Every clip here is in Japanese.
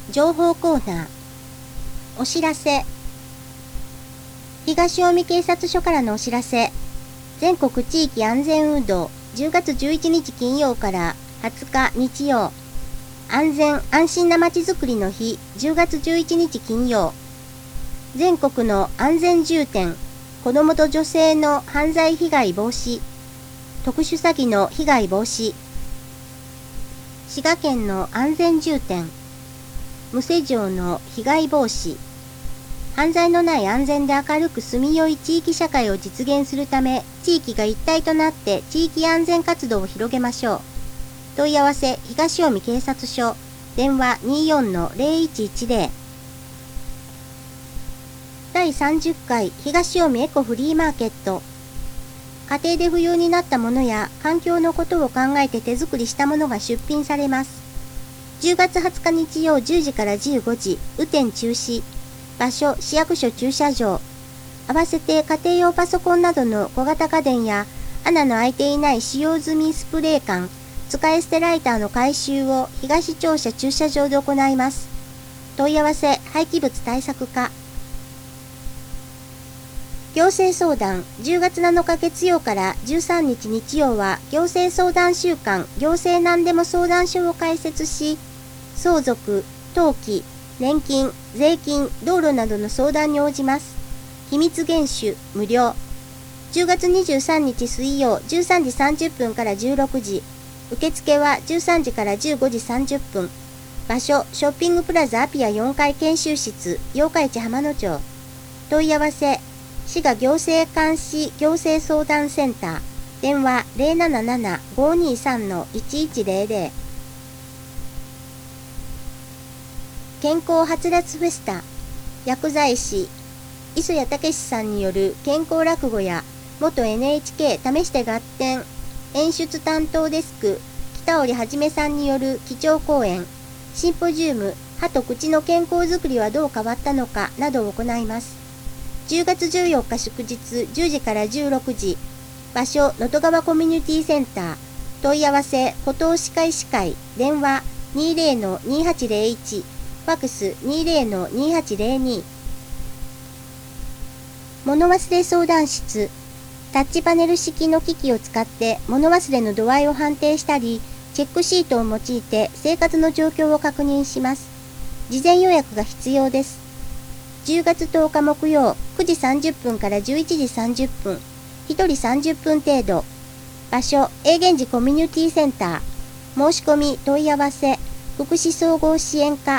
情報コーナー。お知らせ。東近江警察署からのお知らせ。全国地域安全運動10月11日金曜から20日日曜。安全安心なまちづくりの日10月11日金曜。全国の安全重点、子どもと女性の犯罪被害防止、特殊詐欺の被害防止。滋賀県の安全重点、無施錠の被害防止。犯罪のない安全で明るく住みよい地域社会を実現するため、地域が一体となって地域安全活動を広げましょう。問い合わせ、東近江警察署、電話 24-0110。第30回東近江エコフリーマーケット。家庭で不要になったものや環境のことを考えて手作りしたものが出品されます。10月20日日曜10時から15時、雨天中止。場所、市役所駐車場。合わせて家庭用パソコンなどの小型家電や穴の開いていない使用済みスプレー缶、使い捨てライターの回収を東庁舎駐車場で行います。問い合わせ、廃棄物対策課。行政相談、10月7日月曜から13日日曜は行政相談週間行政何でも相談所を開設し、相続、登記、年金、税金、道路などの相談に応じます。秘密厳守、無料。10月23日水曜13時30分から16時。受付は13時から15時30分。場所、ショッピングプラザアピア4階研修室、八日市浜野町。問い合わせ、滋賀行政監視行政相談センター。電話 077-523-1100。健康はつらつフェスタ。薬剤師、磯谷武さんによる健康落語や、元 NHK 試して合点、演出担当デスク、北織はじめさんによる基調講演、シンポジウム、歯と口の健康づくりはどう変わったのかなどを行います。10月14日祝日10時から16時。場所、能登川コミュニティセンター。問い合わせ、古東歯科医師会。電話 20-2801。ファックス 20-2802。物忘れ相談室。タッチパネル式の機器を使って物忘れの度合いを判定したり、チェックシートを用いて生活の状況を確認します。事前予約が必要です。10月10日木曜9時30分から11時30分。1人30分程度。場所、永源寺コミュニティセンター。申し込み、問い合わせ、福祉総合支援課。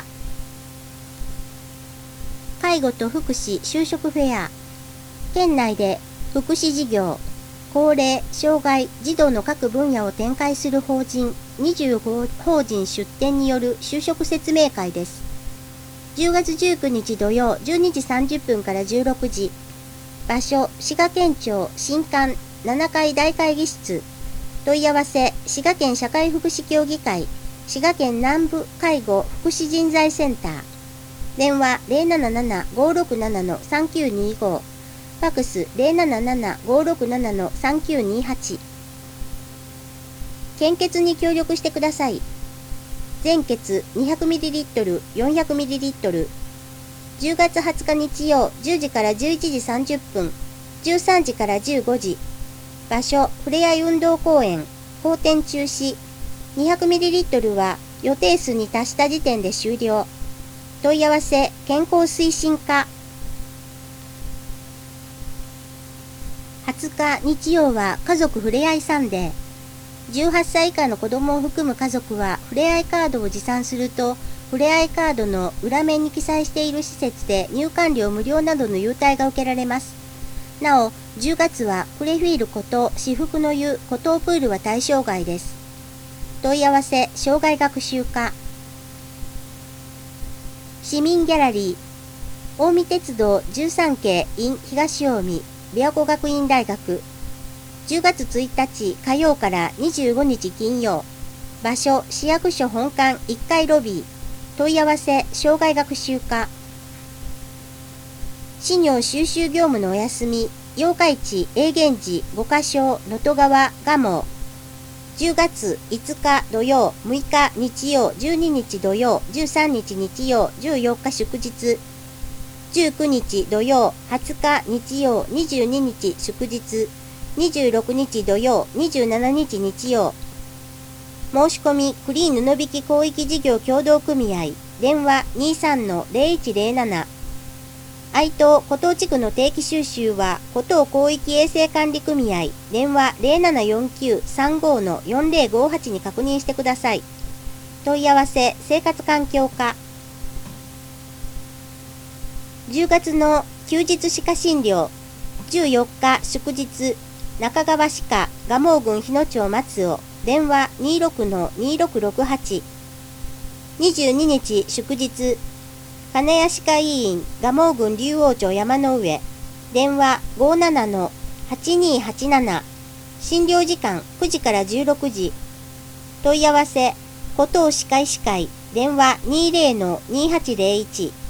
介護と福祉就職フェア。県内で福祉事業、高齢、障害、児童の各分野を展開する法人25法人出展による就職説明会です。10月19日土曜12時30分から16時。場所、滋賀県庁新館7階大会議室。問い合わせ、滋賀県社会福祉協議会、滋賀県南部介護福祉人材センター。電話 077-567-3925。ファックス 077-567-3928。献血に協力してください。全血 200ml、400ml。10月20日日曜10時から11時30分、13時から15時。場所、ふれあい運動公園、後転中止。200ml は予定数に達した時点で終了。問い合わせ、健康推進課。20日日曜は家族ふれあいサンデー。18歳以下の子供を含む家族はふれあいカードを持参すると、ふれあいカードの裏面に記載している施設で入館料無料などの優待が受けられます。なお、10月はプレフィール孤島至福の湯孤島プールは対象外です。問い合わせ、障害学習課。市民ギャラリー。近江鉄道13系 in 東近江琵琶湖学院大学。10月1日火曜から25日金曜。場所、市役所本館1階ロビー。問い合わせ、障害学習課。資料収集業務のお休み、八日市、永源寺、五箇所、能登川、蒲生。 10月5日土曜、6日日曜、12日土曜、13日日曜、14日祝日、19日土曜、20日日曜、22日祝日、26日土曜、27日日曜。申し込み、クリーン布引広域事業協同組合、電話 23-0107。愛東古東地区の定期収集は、古東広域衛生管理組合、電話 0749-35-4058 に確認してください。問い合わせ、生活環境課。10月の休日歯科診療、14日祝日、中川歯科、蒲生郡日野町松尾、電話 26-2668。22日祝日、金谷歯科医院、蒲生郡竜王町山の上、電話 57-8287。診療時間9時から16時。問い合わせ、古東歯科医師会、電話 20-2801。